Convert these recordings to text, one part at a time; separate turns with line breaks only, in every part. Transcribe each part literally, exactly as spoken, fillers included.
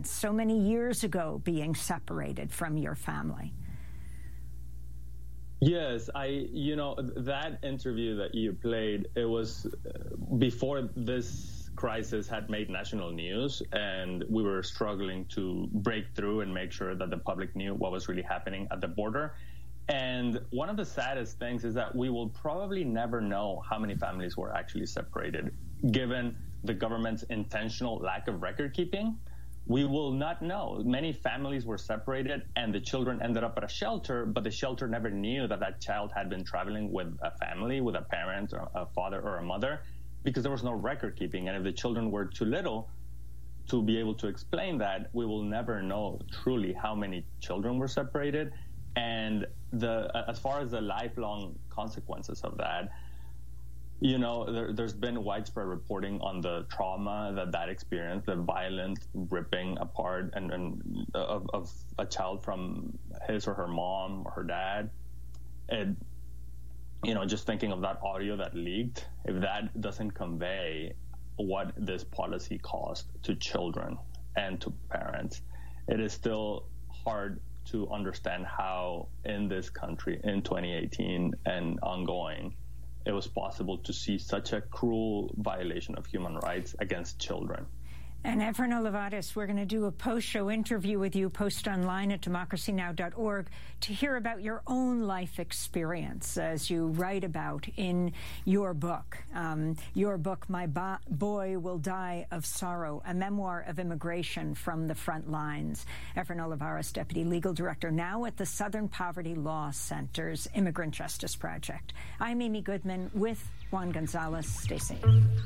experience so many years ago being separated from your family?
Yes, I, you know, that interview that you played, it was before this crisis had made national news, and we were struggling to break through and make sure that the public knew what was really happening at the border. And one of the saddest things is that we will probably never know how many families were actually separated, given the government's intentional lack of record keeping. We will not know. Many families were separated and the children ended up at a shelter, but the shelter never knew that that child had been traveling with a family, with a parent, or a father or a mother, because there was no record keeping. And if the children were too little to be able to explain that, we will never know truly how many children were separated. And the as far as the lifelong consequences of that, you know, there, there's been widespread reporting on the trauma that that experience, the violent ripping apart and, and of, of a child from his or her mom or her dad. And, you know, just thinking of that audio that leaked, if that doesn't convey what this policy cost to children and to parents, it is still hard to understand how in this country in twenty eighteen and ongoing, it was possible to see such a cruel violation of human rights against children.
And Efrain Olivares, we're going to do a post-show interview with you, post online at democracy now dot org, to hear about your own life experience as you write about in your book. Um, your book, My Bo- Boy Will Die of Sorrow, a memoir of immigration from the front lines. Efrain Olivares, Deputy Legal Director, now at the Southern Poverty Law Center's Immigrant Justice Project. I'm Amy Goodman with Juan Gonzalez. Stay safe.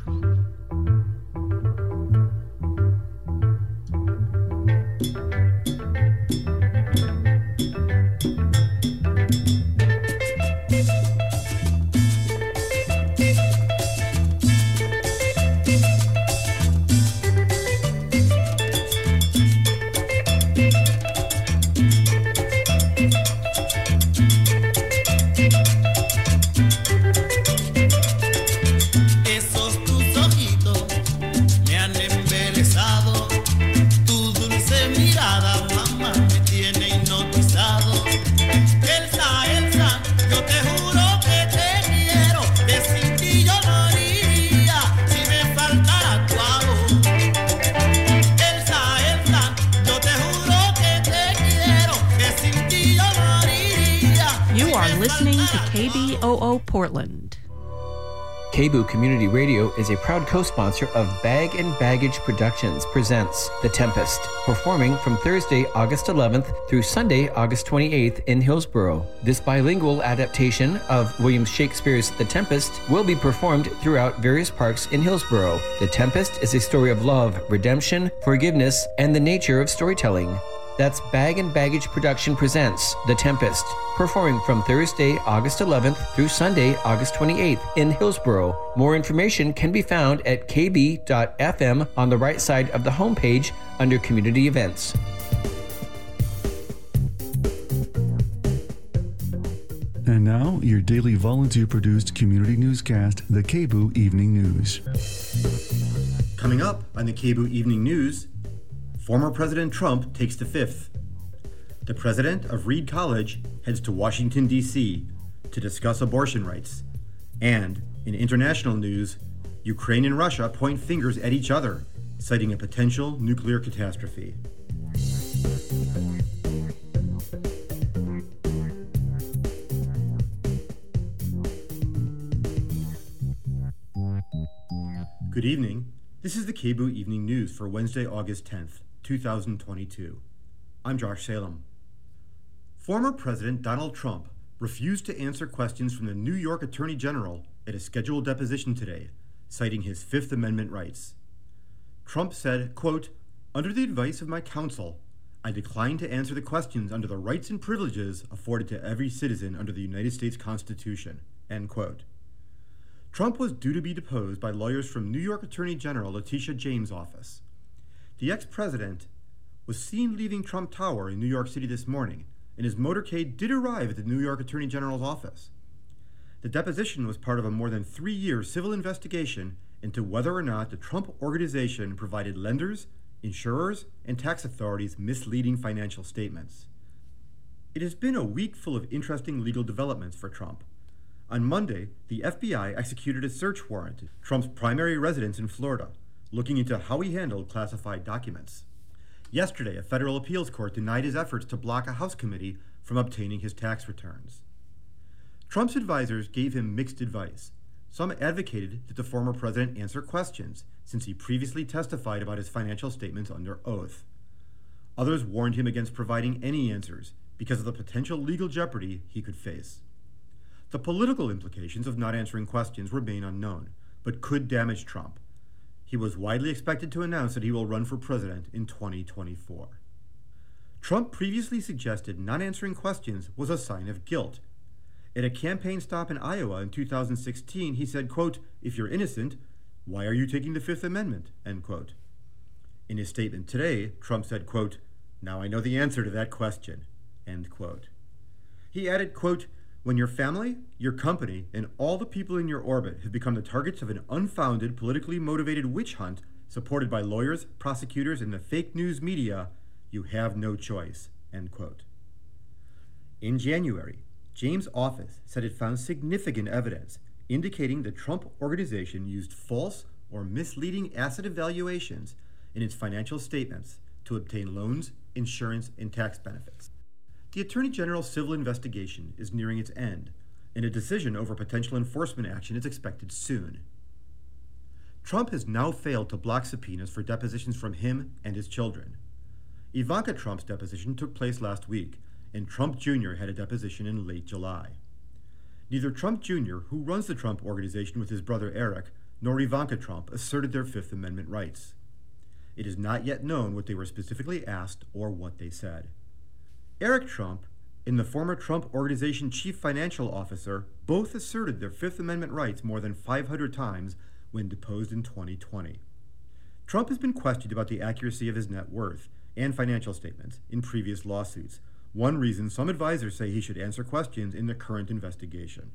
Listening to K B O O Portland.
K B O O Community Radio is a proud co-sponsor of Bag and Baggage Productions presents The Tempest, performing from Thursday, August eleventh through Sunday, August twenty-eighth in Hillsborough. This bilingual adaptation of William Shakespeare's The Tempest will be performed throughout various parks in Hillsborough. The Tempest is a story of love, redemption, forgiveness, and the nature of storytelling. That's Bag and Baggage Production presents The Tempest, performing from Thursday, August eleventh through Sunday, August twenty-eighth in Hillsborough. More information can be found at k b dot f m on the right side of the homepage under Community Events.
And now, your daily volunteer-produced community newscast, the K B O O Evening News.
Coming up on the K B O O Evening News, former President Trump takes the fifth. The president of Reed College heads to Washington, D C to discuss abortion rights. And in international news, Ukraine and Russia point fingers at each other, citing a potential nuclear catastrophe. Good evening. This is the K B O O Evening News for Wednesday, August tenth, two thousand twenty-two. I'm Josh Salem. Former President Donald Trump refused to answer questions from the New York Attorney General at a scheduled deposition today, citing his Fifth Amendment rights. Trump said, quote, "Under the advice of my counsel, I decline to answer the questions under the rights and privileges afforded to every citizen under the United States Constitution," end quote. Trump was due to be deposed by lawyers from New York Attorney General Letitia James' office. The ex-president was seen leaving Trump Tower in New York City this morning, and his motorcade did arrive at the New York Attorney General's office. The deposition was part of a more than three-year civil investigation into whether or not the Trump Organization provided lenders, insurers, and tax authorities' misleading financial statements. It has been a week full of interesting legal developments for Trump. On Monday, the F B I executed a search warrant at Trump's primary residence in Florida, looking into how he handled classified documents. Yesterday, a federal appeals court denied his efforts to block a House committee from obtaining his tax returns. Trump's advisors gave him mixed advice. Some advocated that the former president answer questions, since he previously testified about his financial statements under oath. Others warned him against providing any answers because of the potential legal jeopardy he could face. The political implications of not answering questions remain unknown, but could damage Trump. He was widely expected to announce that he will run for president in twenty twenty-four. Trump previously suggested not answering questions was a sign of guilt. At a campaign stop in Iowa in two thousand sixteen, he said, quote, "If you're innocent, why are you taking the Fifth Amendment?" End quote. In his statement today, Trump said, quote, "Now I know the answer to that question," end quote. He added, quote, "When your family, your company, and all the people in your orbit have become the targets of an unfounded, politically motivated witch hunt supported by lawyers, prosecutors, and the fake news media, you have no choice," end quote. In January, James' office said it found significant evidence indicating the Trump Organization used false or misleading asset evaluations in its financial statements to obtain loans, insurance, and tax benefits. The Attorney General's civil investigation is nearing its end, and a decision over potential enforcement action is expected soon. Trump has now failed to block subpoenas for depositions from him and his children. Ivanka Trump's deposition took place last week, and Trump Junior had a deposition in late July. Neither Trump Junior, who runs the Trump Organization with his brother Eric, nor Ivanka Trump asserted their Fifth Amendment rights. It is not yet known what they were specifically asked or what they said. Eric Trump and the former Trump Organization chief financial officer both asserted their Fifth Amendment rights more than five hundred times when deposed in twenty twenty. Trump has been questioned about the accuracy of his net worth and financial statements in previous lawsuits, one reason some advisors say he should answer questions in the current investigation.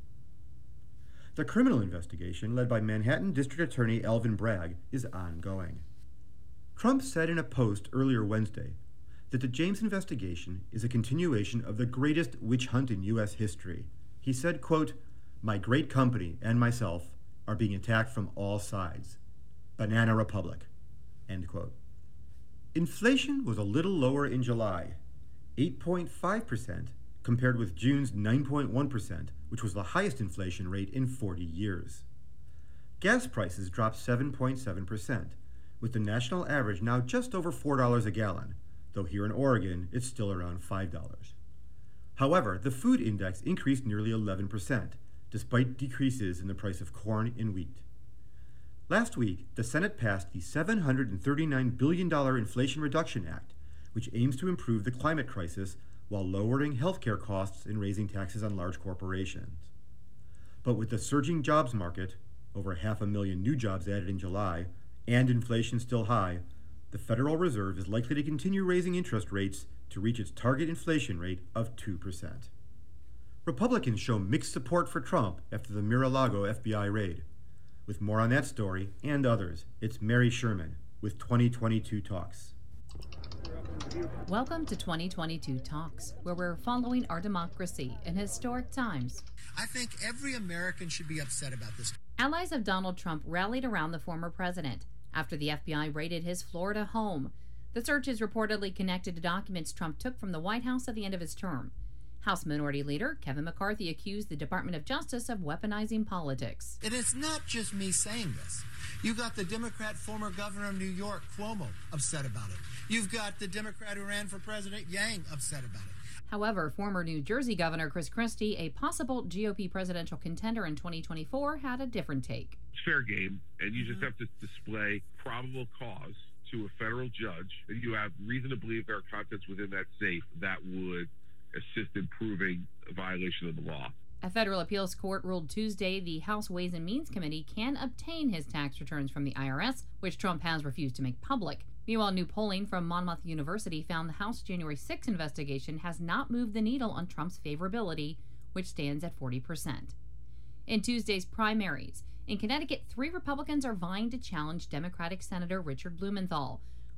The criminal investigation, led by Manhattan District Attorney Alvin Bragg, is ongoing. Trump said in a post earlier Wednesday that the James investigation is a continuation of the greatest witch hunt in U S history. He said, quote, "My great company and myself are being attacked from all sides. Banana Republic," end quote. Inflation was a little lower in July, eight point five percent, compared with June's nine point one percent, which was the highest inflation rate in forty years. Gas prices dropped seven point seven percent, with the national average now just over four dollars a gallon, though here in Oregon, it's still around five dollars. However, the food index increased nearly eleven percent, despite decreases in the price of corn and wheat. Last week, the Senate passed the seven hundred thirty-nine billion dollars Inflation Reduction Act, which aims to improve the climate crisis while lowering healthcare costs and raising taxes on large corporations. But with the surging jobs market, over half a million new jobs added in July, and inflation still high, the Federal Reserve is likely to continue raising interest rates to reach its target inflation rate of two percent. Republicans show mixed support for Trump after the Mar-a-Lago F B I raid. With more on that story and others, it's Mary Sherman with twenty twenty-two Talks.
Welcome to twenty twenty-two Talks, where we're following our democracy in historic times.
I think every American should be upset about this.
Allies of Donald Trump rallied around the former president after the F B I raided his Florida home. The search is reportedly connected to documents Trump took from the White House at the end of his term. House Minority Leader Kevin McCarthy accused the Department of Justice of weaponizing politics.
And it's not just me saying this. You got the Democrat former governor of New York, Cuomo, upset about it. You've got the Democrat who ran for president, Yang, upset about it.
However, former New Jersey Governor Chris Christie, a possible G O P presidential contender in twenty twenty-four, had a different take.
It's fair game, and you just have to display probable cause to a federal judge, and you have reason to believe there are contents within that safe that would assist in proving a violation of the law.
A federal appeals court ruled Tuesday the House Ways and Means Committee can obtain his tax returns from the I R S, which Trump has refused to make public. Meanwhile, new polling from Monmouth University found the House January sixth investigation has not moved the needle on Trump's favorability, which stands at forty percent. In Tuesday's primaries, in Connecticut, three Republicans are vying to challenge Democratic Senator Richard Blumenthal.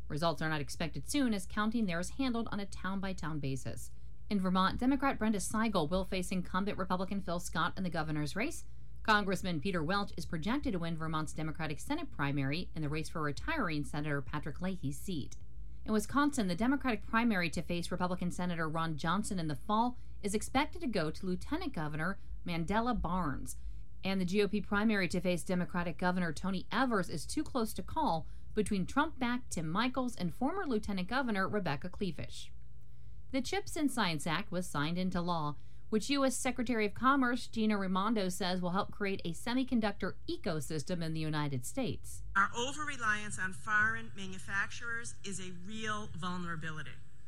Results are not expected soon, as counting there is handled on a town-by-town basis. In Vermont, Democrat Brenda Seigel will face incumbent Republican Phil Scott in the governor's race. Congressman Peter Welch is projected to win Vermont's Democratic Senate primary in the race for retiring Senator Patrick Leahy's seat. In Wisconsin, the Democratic primary to face Republican Senator Ron Johnson in the fall is expected to go to Lieutenant Governor Mandela Barnes. And the G O P primary to face Democratic Governor Tony Evers is too close to call between Trump-backed Tim Michels and former Lieutenant Governor Rebecca Kleefisch. The CHIPS and Science Act was signed into law, which U S Secretary of Commerce Gina Raimondo says will help create a semiconductor ecosystem in the United States.
Our over-reliance on foreign manufacturers is a real vulnerability.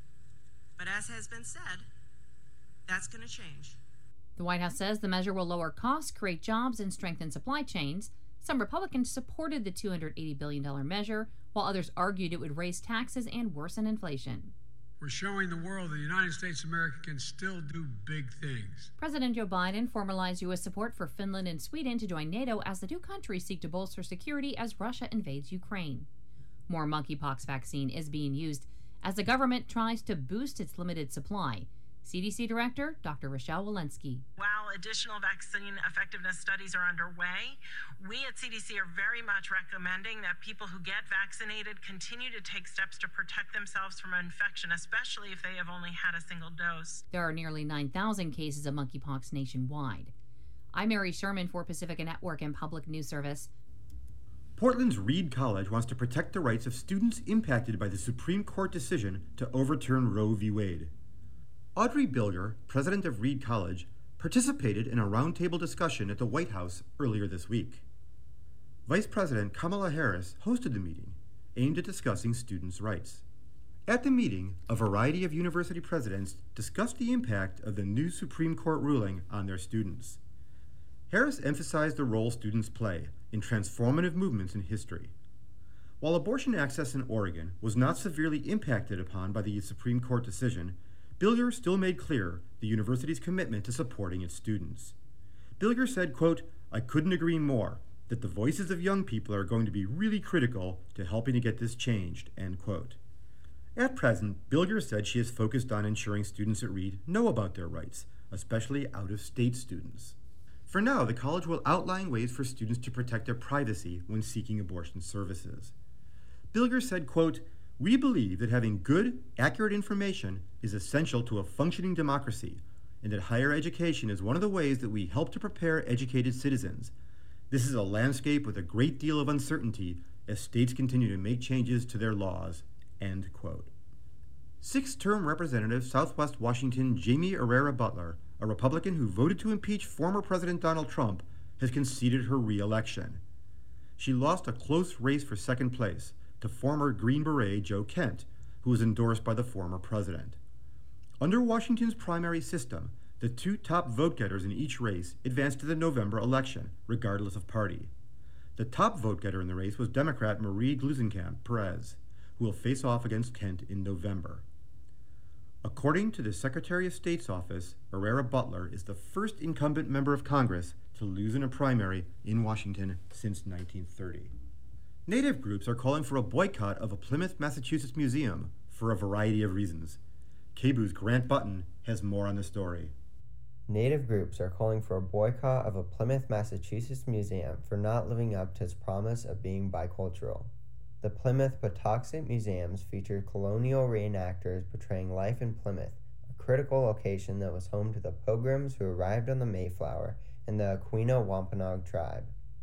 But as has been said, that's going to change.
The White House says the measure will lower costs, create jobs, and strengthen supply chains. Some Republicans supported the two hundred eighty billion dollars measure, while others argued it would raise taxes and worsen inflation.
We're showing the world that the United States of America can still do big things.
President Joe Biden formalized U S support for Finland and Sweden to join NATO as the two countries seek to bolster security as Russia invades Ukraine. More monkeypox vaccine is being used as the government tries to boost its limited supply. C D C Director Doctor Rochelle Walensky.
While additional vaccine effectiveness studies are underway, we at C D C are very much recommending that people who get vaccinated continue to take steps to protect themselves from infection, especially if they have only had a single dose.
There are nearly nine thousand cases of monkeypox nationwide. I'm Mary Sherman for Pacifica Network and Public News Service.
Portland's Reed College wants to protect the rights of students impacted by the Supreme Court decision to overturn Roe v. Wade. Audrey Bilger, president of Reed College, participated in a roundtable discussion at the White House earlier this week. Vice President Kamala Harris hosted the meeting, aimed at discussing students' rights. At the meeting, a variety of university presidents discussed the impact of the new Supreme Court ruling on their students. Harris emphasized the role students play in transformative movements in history. While abortion access in Oregon was not severely impacted upon by the Supreme Court decision, Bilger still made clear the university's commitment to supporting its students. Bilger said, quote, "I couldn't agree more that the voices of young people are going to be really critical to helping to get this changed," end quote. At present, Bilger said she is focused on ensuring students at Reed know about their rights, especially out-of-state students. For now, the college will outline ways for students to protect their privacy when seeking abortion services. Bilger said, quote, "We believe that having good, accurate information is essential to a functioning democracy, and that higher education is one of the ways that we help to prepare educated citizens. This is a landscape with a great deal of uncertainty as states continue to make changes to their laws," end quote. Six-term Representative Southwest Washington Jamie Herrera Butler, a Republican who voted to impeach former President Donald Trump, has conceded her re-election. She lost a close race for second place to former Green Beret Joe Kent, who was endorsed by the former president. Under Washington's primary system, the two top vote-getters in each race advanced to the November election, regardless of party. The top vote-getter in the race was Democrat Marie Gluesenkamp Perez, who will face off against Kent in November. According to the Secretary of State's office, Herrera Butler is the first incumbent member of Congress to lose in a primary in Washington since nineteen thirty. Native groups are calling for a boycott of a Plymouth, Massachusetts museum for a variety of reasons. K B O O's Grant Button has more on the story.
Native groups are calling for a boycott of a Plymouth, Massachusetts museum for not living up to its promise of being bicultural. The Plymouth Patuxent Museums featured colonial reenactors portraying life in Plymouth, a critical location that was home to the Pilgrims who arrived on the Mayflower and the Aquinnah Wampanoag tribe.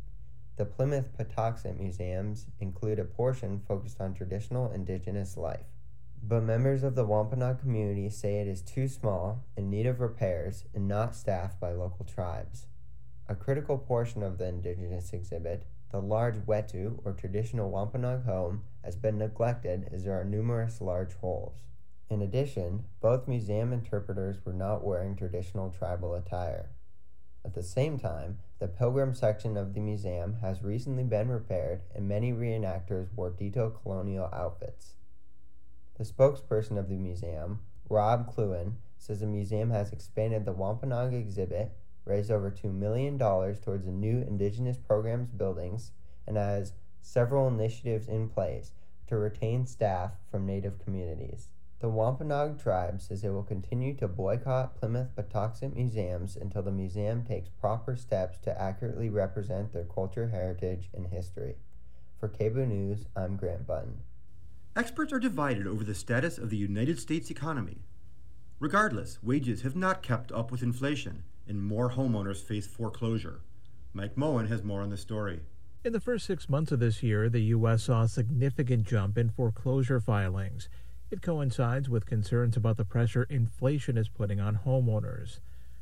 The Plymouth Patuxent Museums include a portion focused on traditional indigenous life. But members of the Wampanoag community say it is too small, in need of repairs, and not staffed by local tribes. A critical portion of the indigenous exhibit, the large wetu, or traditional Wampanoag home, has been neglected as there are numerous large holes. In addition, both museum interpreters were not wearing traditional tribal attire. At the same time, the Pilgrim section of the museum has recently been repaired and many reenactors wore detailed colonial outfits. The spokesperson of the museum, Rob Cluin, says the museum has expanded the Wampanoag exhibit, raised over two million dollars towards the new Indigenous programs buildings, and has several initiatives in place to retain staff from Native communities. The Wampanoag tribe says it will continue to boycott Plymouth Patuxent museums until the museum takes proper steps to accurately represent their culture, heritage, and history. For K B O O News, I'm Grant Button.
Experts are divided over the status of the United States economy. Regardless, wages have not kept up with inflation, and more homeowners face foreclosure. Mike Moen has more on the story.
In the first six months of this year, the U S saw a significant jump in foreclosure filings. It coincides with concerns about the pressure inflation is putting on homeowners.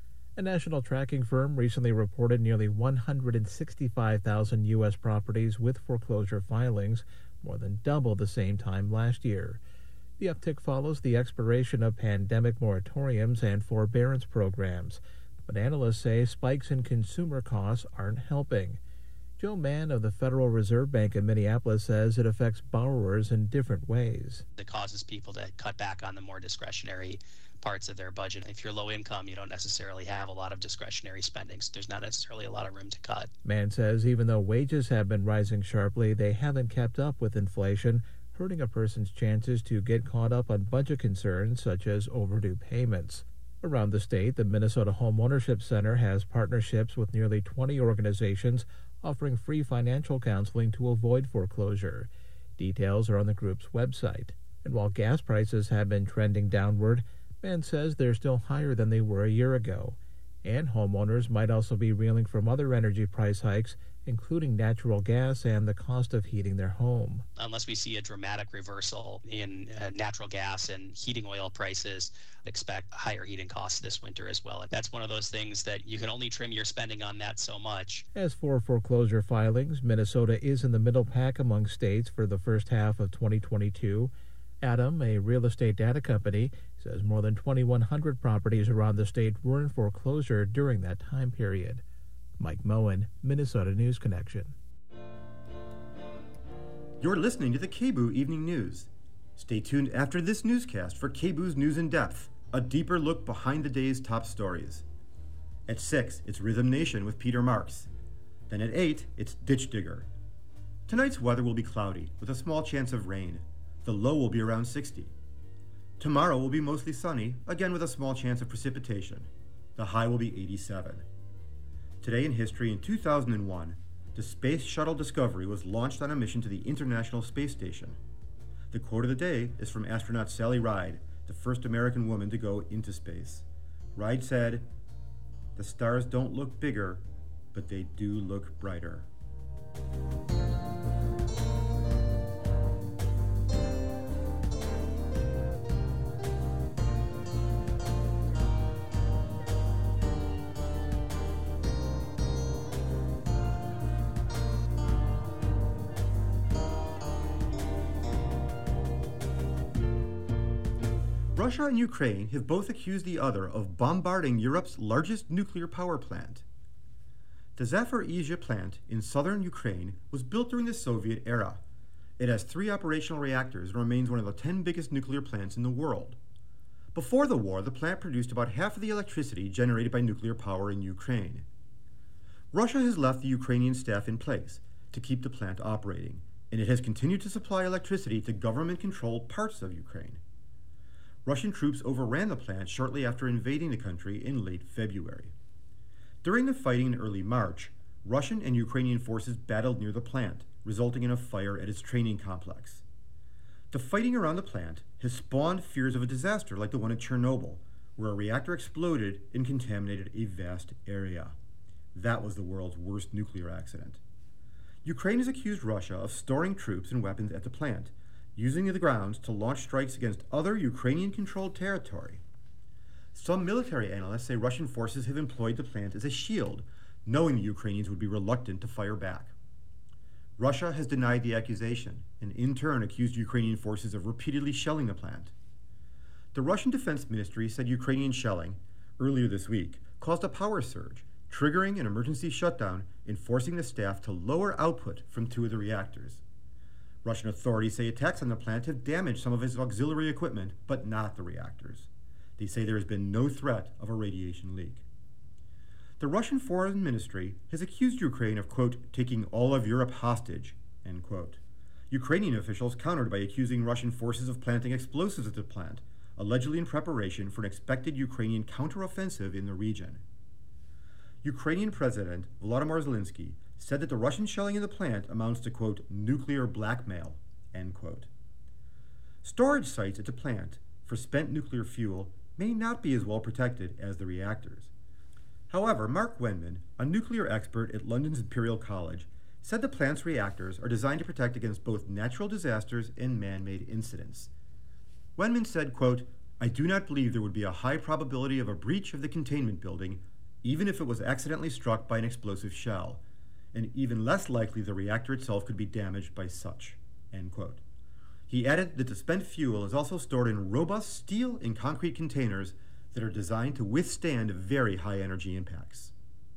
A national tracking firm recently reported nearly one hundred sixty-five thousand U S properties with foreclosure filings, more than double the same time last year. The uptick follows the expiration of pandemic moratoriums and forbearance programs, but analysts say spikes in consumer costs aren't helping. Joe Mann of the Federal Reserve Bank in Minneapolis says it affects borrowers in different ways.
It causes people to cut back on the more discretionary parts of their budget. If you're low income, you don't necessarily have a lot of discretionary spending, so there's not necessarily a lot of room to cut.
Mann says even though wages have been rising sharply, they haven't kept up with inflation, hurting a person's chances to get caught up on budget concerns such as overdue payments. Around the state, the Minnesota Home Ownership Center has partnerships with nearly twenty organizations offering free financial counseling to avoid foreclosure. Details are on the group's website. And while gas prices have been trending downward, Mann says they're still higher than they were a year ago. And homeowners might also be reeling from other energy price hikes, including natural gas and the cost of heating their home.
Unless we see a dramatic reversal in uh, natural gas and heating oil prices, expect higher heating costs this winter as well. And that's one of those things that you can only trim your spending on that so much.
As for foreclosure filings, Minnesota is in the middle pack among states for the first half of twenty twenty-two. Adam, a real estate data company, says more than twenty-one hundred properties around the state were in foreclosure during that time period. Mike Moen, Minnesota News Connection.
You're listening to the K B O O Evening News. Stay tuned after this newscast for K B O O's News in Depth, a deeper look behind the day's top stories. At six, it's Rhythm Nation with Peter Marks. Then at eight, it's Ditch Digger. Tonight's weather will be cloudy, with a small chance of rain. The low will be around sixty. Tomorrow will be mostly sunny, again with a small chance of precipitation. The high will be eighty-seven. Today in history, in two thousand one, the Space Shuttle Discovery was launched on a mission to the International Space Station. The quote of the day is from astronaut Sally Ride, the first American woman to go into space. Ride said, "The stars don't look bigger, but they do look brighter." Russia and Ukraine have both accused the other of bombarding Europe's largest nuclear power plant. The Zaporizhzhia plant in southern Ukraine was built during the Soviet era. It has three operational reactors and remains one of the ten biggest nuclear plants in the world. Before the war, the plant produced about half of the electricity generated by nuclear power in Ukraine. Russia has left the Ukrainian staff in place to keep the plant operating, and it has continued to supply electricity to government-controlled parts of Ukraine. Russian troops overran the plant shortly after invading the country in late February. During the fighting in early March, Russian and Ukrainian forces battled near the plant, resulting in a fire at its training complex. The fighting around the plant has spawned fears of a disaster like the one at Chernobyl, where a reactor exploded and contaminated a vast area. That was the world's worst nuclear accident. Ukraine has accused Russia of storing troops and weapons at the plant, using the grounds to launch strikes against other Ukrainian-controlled territory. Some military analysts say Russian forces have employed the plant as a shield, knowing the Ukrainians would be reluctant to fire back. Russia has denied the accusation, and in turn accused Ukrainian forces of repeatedly shelling the plant. The Russian Defense Ministry said Ukrainian shelling, earlier this week, caused a power surge, triggering an emergency shutdown and forcing the staff to lower output from two of the reactors. Russian authorities say attacks on the plant have damaged some of its auxiliary equipment, but not the reactors. They say there has been no threat of a radiation leak. The Russian Foreign Ministry has accused Ukraine of, quote, taking all of Europe hostage, end quote. Ukrainian officials countered by accusing Russian forces of planting explosives at the plant, allegedly in preparation for an expected Ukrainian counteroffensive in the region. Ukrainian President Volodymyr Zelensky said that the Russian shelling in the plant amounts to, quote, nuclear blackmail, end quote. Storage sites at the plant for spent nuclear fuel may not be as well protected as the reactors. However, Mark Wenman, a nuclear expert at London's Imperial College, said the plant's reactors are designed to protect against both natural disasters and man-made incidents. Wenman said, quote, I do not believe there would be a high probability of a breach of the containment building, even if it was accidentally struck by an explosive shell, and even less likely the reactor itself could be damaged by such, end quote. He added that the spent fuel is also stored in robust steel and concrete containers that are designed to withstand very high energy impacts.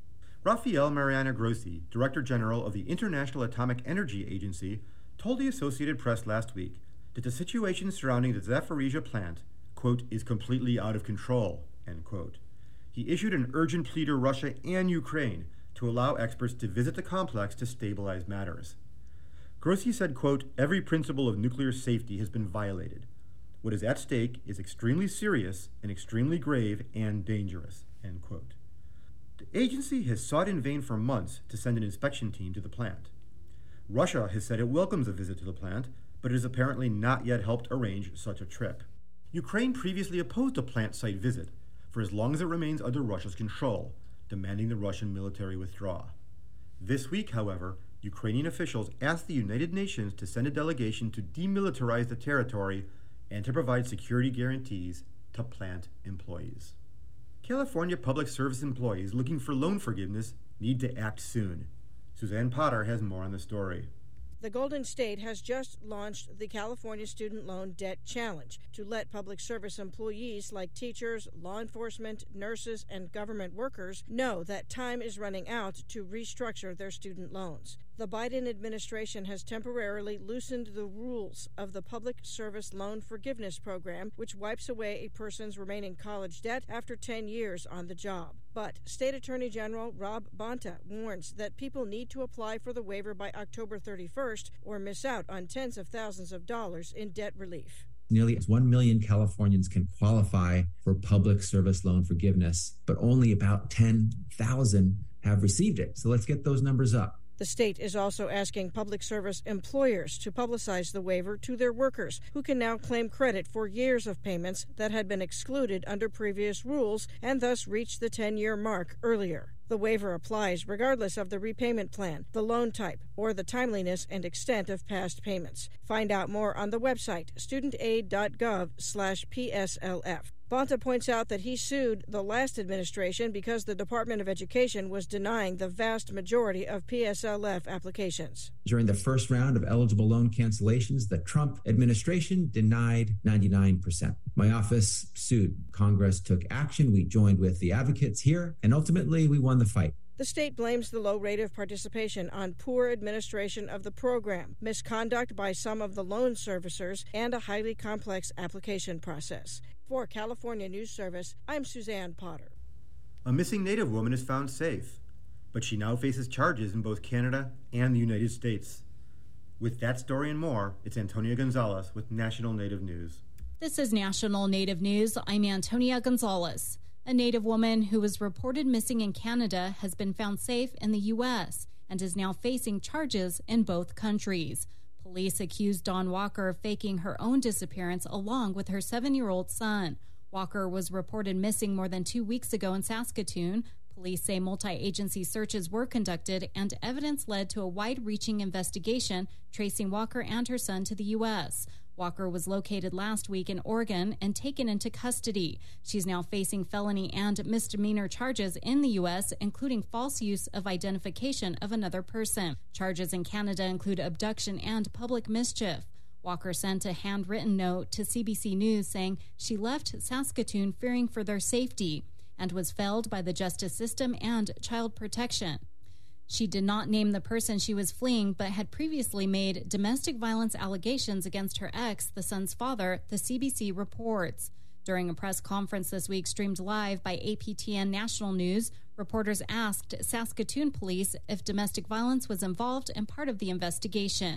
Rafael Mariano Grossi, Director General of the International Atomic Energy Agency, told the Associated Press last week that the situation surrounding the Zaporizhzhia plant, quote, is completely out of control, end quote. He issued an urgent plea to Russia and Ukraine to allow experts to visit the complex to stabilize matters. Grossi said, quote, every principle of nuclear safety has been violated. What is at stake is extremely serious and extremely grave and dangerous, end quote. The agency has sought in vain for months to send an inspection team to the plant. Russia has said it welcomes a visit to the plant, but it has apparently not yet helped arrange such a trip. Ukraine previously opposed a plant site visit for as long as it remains under Russia's control, demanding the Russian military withdraw. This week, however, Ukrainian officials asked the United Nations to send a delegation to demilitarize the territory and to provide security guarantees to plant employees. California public service employees looking for loan forgiveness need to act soon. Suzanne Potter has more on the story.
The Golden State has just launched the California Student Loan Debt Challenge to let public service employees like teachers, law enforcement, nurses, and government workers know that time is running out to restructure their student loans. The Biden administration has temporarily loosened the rules of the Public Service Loan Forgiveness Program, which wipes away a person's remaining college debt after ten years on the job. But State Attorney General Rob Bonta warns that people need to apply for the waiver by October thirty-first or miss out on tens of thousands of dollars in debt relief.
Nearly one million Californians can qualify for public service loan forgiveness, but only about ten thousand have received it. So let's get those numbers up.
The state is also asking public service employers to publicize the waiver to their workers, who can now claim credit for years of payments that had been excluded under previous rules and thus reach the ten-year mark earlier. The waiver applies regardless of the repayment plan, the loan type, or the timeliness and extent of past payments. Find out more on the website studentaid.gov slash PSLF. Bonta points out that he sued the last administration because the Department of Education was denying the vast majority of P S L F applications.
During the first round of eligible loan cancellations, the Trump administration denied ninety-nine percent. My office sued. Congress took action. We joined with the advocates here, and ultimately we won the fight.
The state blames the low rate of participation on poor administration of the program, misconduct by some of the loan servicers, and a highly complex application process. For California News Service, I'm Suzanne Potter.
A missing Native woman is found safe, but she now faces charges in both Canada and the United States. With that story and more, it's Antonia Gonzalez with National Native News.
This is National Native News. I'm Antonia Gonzalez. A Native woman who was reported missing in Canada has been found safe in the U S and is now facing charges in both countries. Police accused Dawn Walker of faking her own disappearance along with her seven-year-old son. Walker was reported missing more than two weeks ago in Saskatoon. Police say multi-agency searches were conducted and evidence led to a wide-reaching investigation tracing Walker and her son to the U S Walker was located last week in Oregon and taken into custody. She's now facing felony and misdemeanor charges in the U S, including false use of identification of another person. Charges in Canada include abduction and public mischief. Walker sent a handwritten note to C B C News saying she left Saskatoon fearing for their safety and was felled by the justice system and child protection. She did not name the person she was fleeing, but had previously made domestic violence allegations against her ex, the son's father, the C B C reports. During a press conference this week streamed live by A P T N National News, reporters asked Saskatoon police if domestic violence was involved in part of the investigation.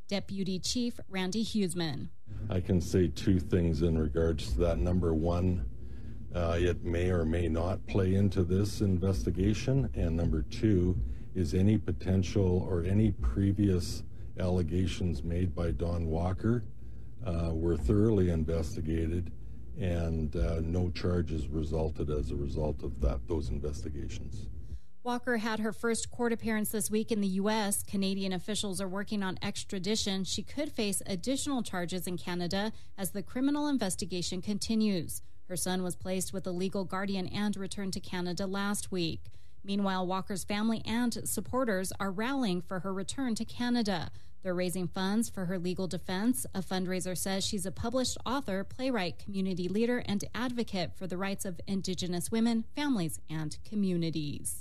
Deputy Chief Randy Huseman.
I can say two things in regards to that. Number one, uh, it may or may not play into this investigation. And number two, is any potential or any previous allegations made by Don Walker uh, were thoroughly investigated, and uh, no charges resulted as a result of that those investigations.
Walker had her first court appearance this week in the U S. Canadian officials are working on extradition. She could face additional charges in Canada as the criminal investigation continues. Her son was placed with a legal guardian and returned to Canada last week. Meanwhile, Walker's family and supporters are rallying for her return to Canada. They're raising funds for her legal defense. A fundraiser says she's a published author, playwright, community leader, and advocate for the rights of Indigenous women, families, and communities.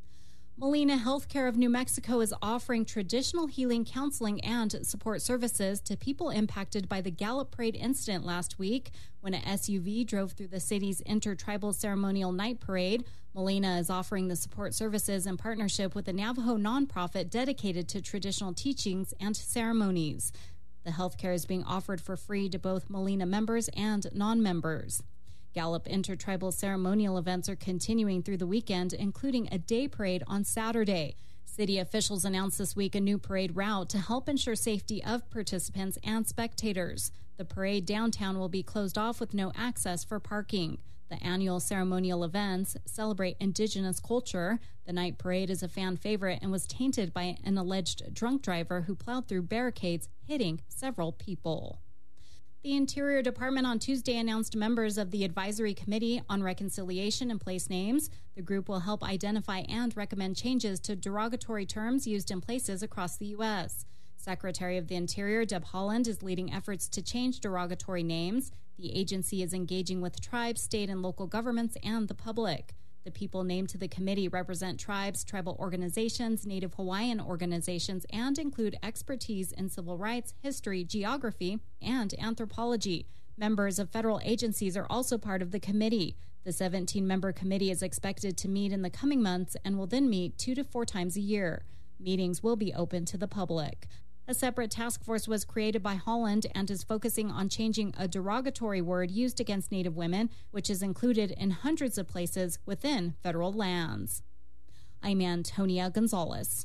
Molina Healthcare of New Mexico is offering traditional healing counseling and support services to people impacted by the Gallup Parade incident last week when an S U V drove through the city's intertribal ceremonial night parade. Molina is offering the support services in partnership with a Navajo nonprofit dedicated to traditional teachings and ceremonies. The healthcare is being offered for free to both Molina members and non-members. Gallup intertribal ceremonial events are continuing through the weekend, including a day parade on Saturday. City officials announced this week a new parade route to help ensure safety of participants and spectators. The parade downtown will be closed off with no access for parking. The annual ceremonial events celebrate Indigenous culture. The night parade is a fan favorite and was tainted by an alleged drunk driver who plowed through barricades, hitting several people. The Interior Department on Tuesday announced members of the Advisory Committee on Reconciliation and Place Names. The group will help identify and recommend changes to derogatory terms used in places across the U S. Secretary of the Interior Deb Haaland is leading efforts to change derogatory names. The agency is engaging with tribes, state and local governments, and the public. The people named to the committee represent tribes, tribal organizations, Native Hawaiian organizations, and include expertise in civil rights, history, geography, and anthropology. Members of federal agencies are also part of the committee. The seventeen-member committee is expected to meet in the coming months and will then meet two to four times a year. Meetings will be open to the public. A separate task force was created by Haaland and is focusing on changing a derogatory word used against Native women, which is included in hundreds of places within federal lands. I'm Antonia Gonzalez.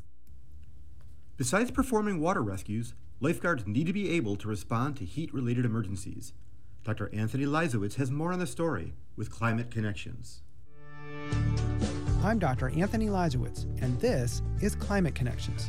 Besides performing water rescues, lifeguards need to be able to respond to heat-related emergencies. Doctor Anthony Leisowitz has more on the story with Climate Connections.
I'm Doctor Anthony Leisowitz, and this is Climate Connections.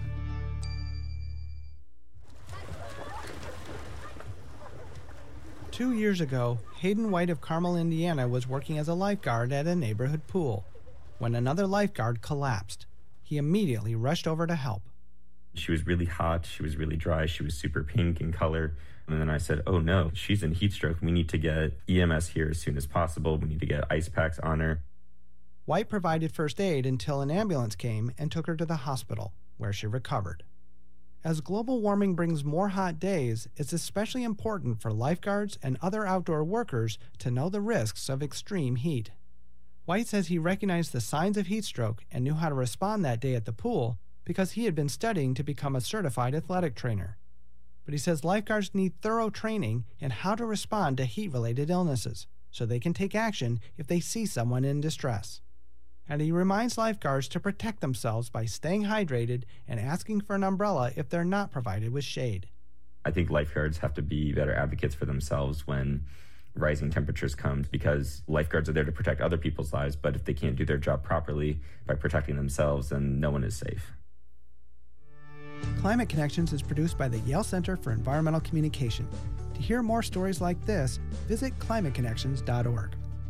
Two years ago, Hayden White of Carmel, Indiana was working as a lifeguard at a neighborhood pool when another lifeguard collapsed. He immediately rushed over to help.
She was really hot, she was really dry, she was super pink in color. And then I said, oh no, she's in heat stroke. We need to get E M S here as soon as possible. We need to get ice packs on her.
White provided first aid until an ambulance came and took her to the hospital, where she recovered. As global warming brings more hot days, it's especially important for lifeguards and other outdoor workers to know the risks of extreme heat. White says he recognized the signs of heat stroke and knew how to respond that day at the pool because he had been studying to become a certified athletic trainer. But he says lifeguards need thorough training in how to respond to heat-related illnesses so they can take action if they see someone in distress. And he reminds lifeguards to protect themselves by staying hydrated and asking for an umbrella if they're not provided with shade.
I think lifeguards have to be better advocates for themselves when rising temperatures come, because lifeguards are there to protect other people's lives, but if they can't do their job properly by protecting themselves, then no one is safe.
Climate Connections is produced by the Yale Center for Environmental Communication. To hear more stories like this, visit climate connections dot org.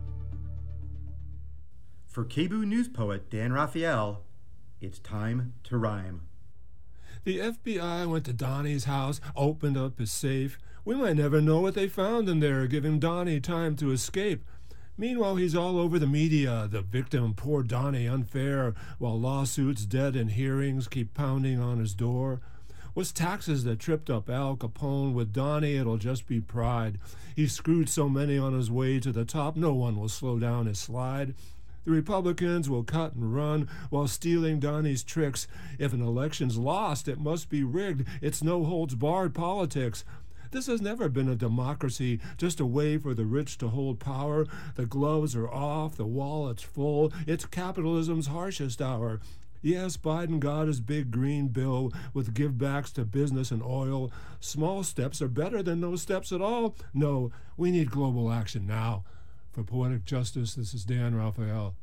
For K B O O News poet Dan Raphael, it's time to rhyme.
The F B I went to Donnie's house, opened up his safe. We might never know what they found in there, giving Donnie time to escape. Meanwhile, he's all over the media, the victim, poor Donnie, unfair, while lawsuits, dead and hearings keep pounding on his door. Was taxes that tripped up Al Capone? With Donnie, it'll just be pride. He screwed so many on his way to the top, no one will slow down his slide. The Republicans will cut and run while stealing Donnie's tricks. If an election's lost, it must be rigged. It's no-holds-barred politics. This has never been a democracy, just a way for the rich to hold power. The gloves are off, the wallet's full. It's capitalism's harshest hour. Yes, Biden got his big green bill with givebacks to business and oil. Small steps are better than no steps at all. No, we need global action now. For Poetic Justice, this is Dan Raphael.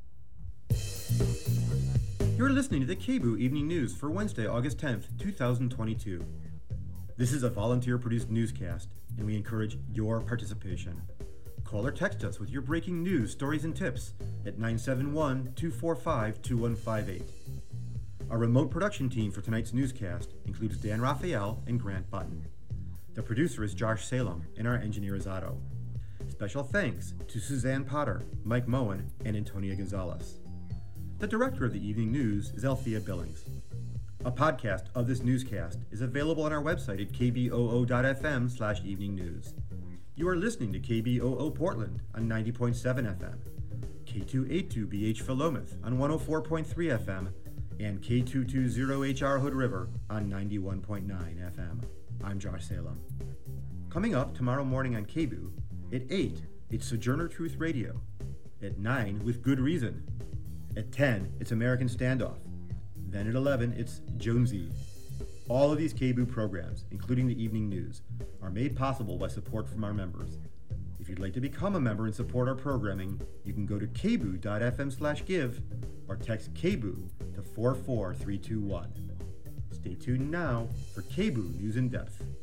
You're listening to the K B O O Evening News for Wednesday, August tenth, two thousand twenty-two. This is a volunteer-produced newscast, and we encourage your participation. Call or text us with your breaking news, stories, and tips at nine seven one, two four five, two one five eight. Our remote production team for tonight's newscast includes Dan Raphael and Grant Button. The producer is Josh Salem, and our engineer is Otto. Special thanks to Suzanne Potter, Mike Moen, and Antonia Gonzalez. The director of the evening news is Althea Billings. A podcast of this newscast is available on our website at k b o o dot f m slash evening news. You are listening to K B O O Portland on ninety point seven F M, K two eighty-two B H Philomath on one oh four point three F M, and K two twenty H R Hood River on ninety-one point nine F M. I'm Josh Salem. Coming up tomorrow morning on K B O O, at eight, it's Sojourner Truth Radio. At nine, with Good Reason. At ten, it's American Standoff. Then at eleven, it's Jonesy. All of these K B O O programs, including the evening news, are made possible by support from our members. If you'd like to become a member and support our programming, you can go to k b o o dot f m slash give or text K B O O to four four three two one. Stay tuned now for K B O O News in Depth.